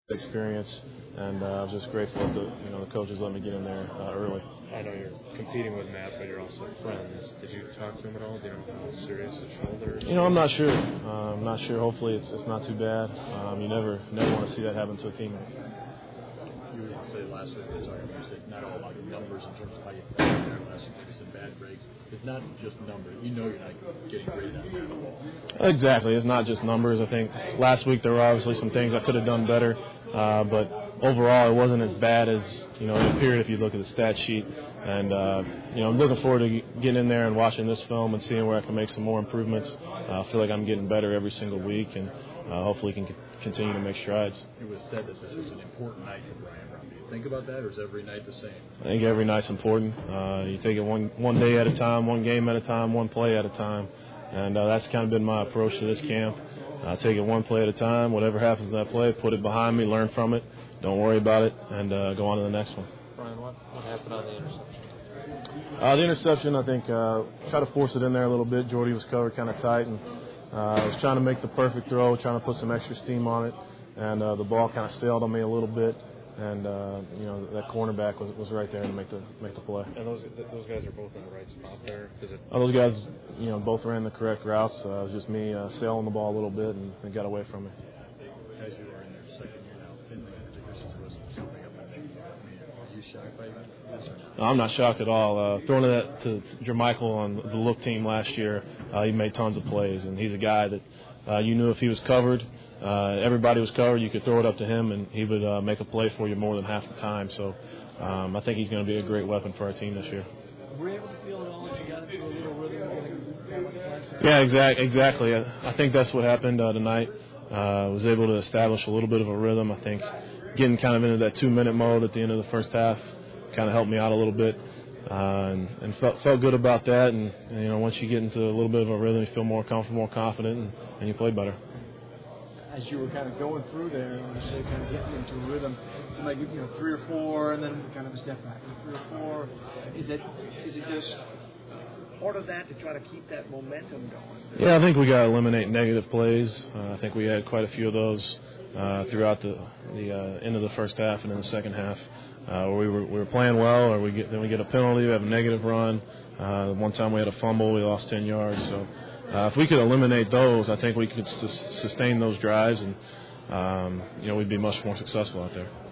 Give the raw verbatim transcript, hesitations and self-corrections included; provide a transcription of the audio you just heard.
experience, and uh, I was just grateful that the, you know, the coaches let me get in there uh, early. I know you're competing with Matt, but you're also friends. Did you talk to him at all? Do you know how serious his shoulder is? You know, I'm not sure. Uh, I'm not sure. Hopefully, it's it's not too bad. Um, you never never want to see that happen to a teammate. You would say last week, sorry, you said not all about numbers in terms of how you played there last week, maybe some bad breaks. It's not just numbers. You know you're not getting graded on that at all. Exactly. It's not just numbers. I think last week there were obviously some things I could have done better, uh, but overall it wasn't as bad as, you know, it appeared if you look at the stat sheet. And, uh, you know, I'm looking forward to getting in there and watching this film and seeing where I can make some more improvements. Uh, I feel like I'm getting better every single week, and uh, hopefully can continue to make strides. It was said that this was an important night for Brian Brown. Do you think about that, or is every night the same? I think every night's important. Uh, you take it one one day at a time, one game at a time, one play at a time. And uh, that's kind of been my approach to this camp. I uh, take it one play at a time. Whatever happens in that play, put it behind me, learn from it, don't worry about it, and uh, go on to the next one. Brian, what, what happened on the interception? Uh, the interception, I think, uh, try to force it in there a little bit. Jordy was covered kind of tight, and uh, I was trying to make the perfect throw, trying to put some extra steam on it, and uh, the ball kind of sailed on me a little bit. And uh, you know, that cornerback was, was right there to make the make the play. And those those guys are both in the right spot there. Is it? Oh, those guys, you know, both ran the correct routes. Uh, it was just me uh, sailing the ball a little bit, and it got away from me. As you are in their second year now, Finley in particular situation jumping up and making that. I mean, are you shocked by that? No, I'm not shocked at all. Uh, throwing that to Jermichael on the look team last year, uh, he made tons of plays, and he's a guy that uh, you knew if he was covered. Uh, everybody was covered. You could throw it up to him, and he would uh, make a play for you more than half the time. So um, I think he's going to be a great weapon for our team this year. Were you able to feel at all that you got into a little rhythm? Yeah, exact, exactly. I, I think that's what happened uh, tonight. I uh, was able to establish a little bit of a rhythm. I think getting kind of into that two-minute mode at the end of the first half kind of helped me out a little bit, uh, and, and felt, felt good about that. And, and, you know, once you get into a little bit of a rhythm, you feel more comfortable, more confident, and, and you play better. As you were kind of going through there, when you say kind of getting into a rhythm, so like, you know, three or four, and then kind of a step back, three or four. Is it is it just part of that to try to keep that momentum going? Yeah, I think we got to eliminate negative plays. Uh, I think we had quite a few of those uh, throughout the the uh, end of the first half and in the second half. Uh, where we were we were playing well, or we get then we get a penalty, we have a negative run. Uh, one time we had a fumble, we lost ten yards. So. Uh, if we could eliminate those, I think we could sus- sustain those drives, and um, you know, we'd be much more successful out there.